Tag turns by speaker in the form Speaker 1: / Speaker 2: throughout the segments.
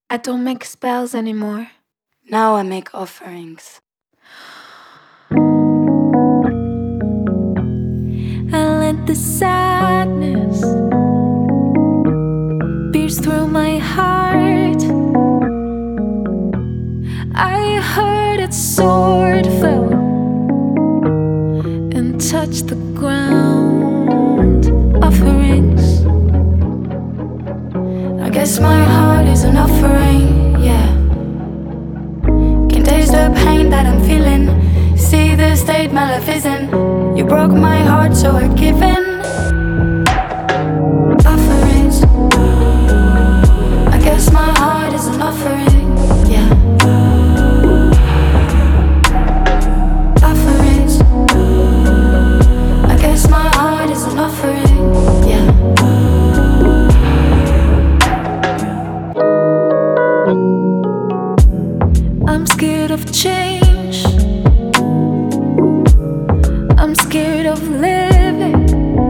Speaker 1: I don't make spells anymore.
Speaker 2: Now I make offerings.
Speaker 1: I let the sadness pierce through my heart. I heard its sword fell and touched the ground. Offerings.
Speaker 2: I guess my heart is an offering, yeah. Can taste the pain that I'm feeling. See the state my life is in. You broke my heart, so I've given offerings. I guess my heart is an offering, yeah. Offerings. I guess my heart is an offering, yeah.
Speaker 1: I'm scared of change. I'm scared of living.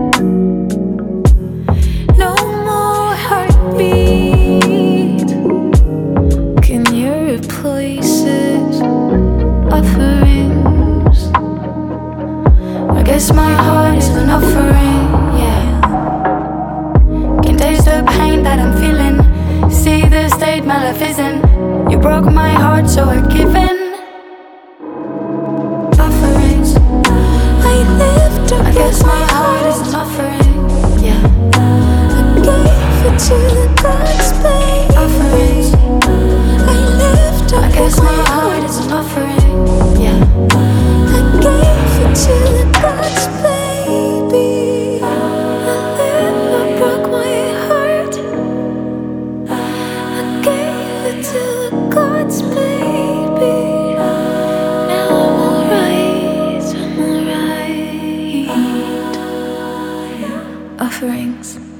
Speaker 1: No more heartbeat. Can you replace it? Offerings.
Speaker 2: I guess my heart is an offering, yeah. Can taste the pain that I'm feeling. See the state my life is in. You broke my heart, so I've given offerings.
Speaker 1: I lived
Speaker 2: I guess my heart is an offering, yeah.
Speaker 1: I gave it to the gods, baby.
Speaker 2: Offerings.
Speaker 1: I lived
Speaker 2: I guess my heart is an offering, yeah.
Speaker 1: I gave it to the gods, baby. I broke my heart. I gave it to the gods, baby. Now I'm alright, I'm alright. Offerings.